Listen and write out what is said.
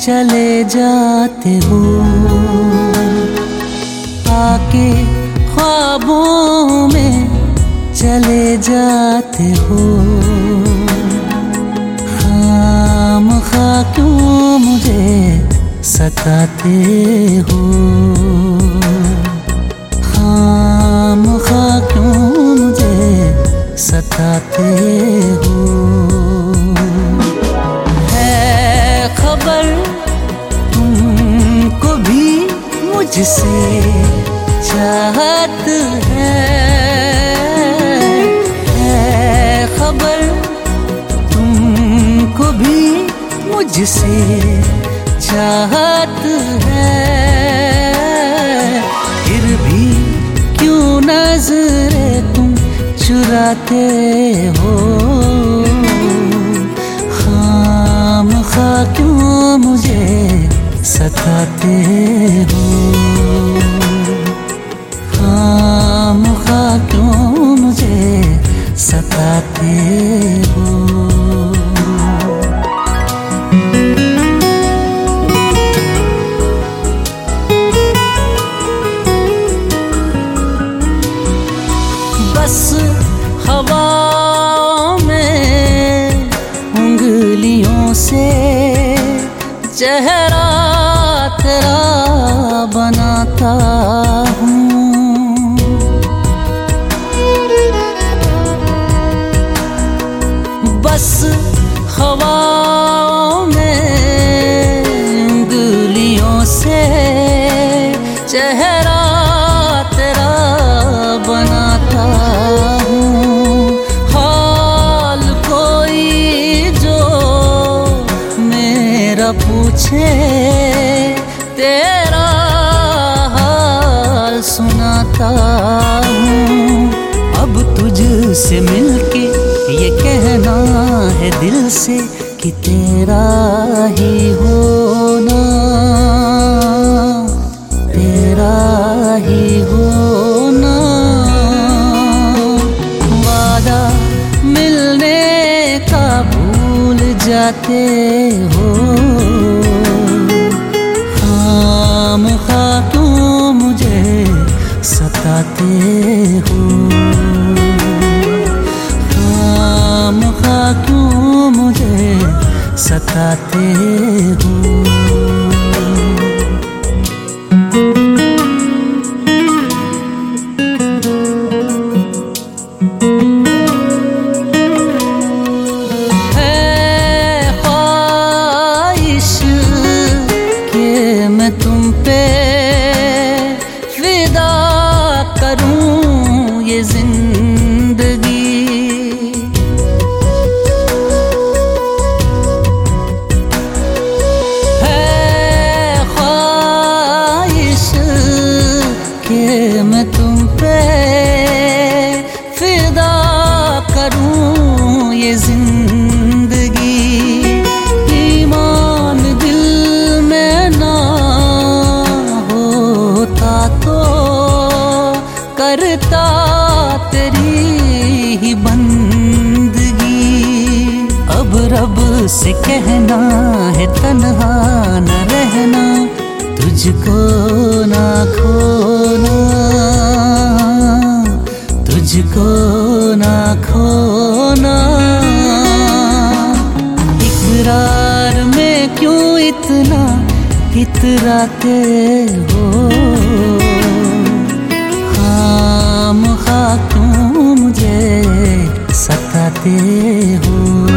चले जाते हो, आके ख्वाबों में चले जाते हो। खामखा क्यों मुझे सताते हो, खामखा क्यों मुझे सताते हो। है खबर तुमको भी मुझसे चाहत है खबर तुमको भी मुझसे चाहत है। फिर भी क्यों नजरें तुम चुराते हो, खामखा क्यों मुझे सताते हो, खामखा क्यों मुझे सताते हो। बस हवा में उंगलियों से चेहरा तेरा बनाता हूँ। बस हवा में उंगलियों से चेहरा तेरा बनाता हूँ। हाल कोई जो मेरा पूछे तेरा हाल सुनाता हूँ। अब तुझसे मिलके ये कहना है दिल से कि तेरा ही होना, तेरा ही होना। वादा मिलने का भूल जाते हो, खामखा क्यों मुझे सताते हो, खामखा क्यों मुझे सताते हो। है ख्वाहिश कि मैं तुम पे फिदा करूं ये जिंदगी। है ख्वाहिश कि मैं तुम पे फिदा करूं ये जिंदगी। ईमान दिल में ना होता तो करता तेरी ही बंदगी। अब रब से कहना है तन्हा न रहना, तुझको ना खोना, तुझको ना खोना। इकरार में क्यों इतना इतराते हो, खामखा क्यों मुझे सताते हो।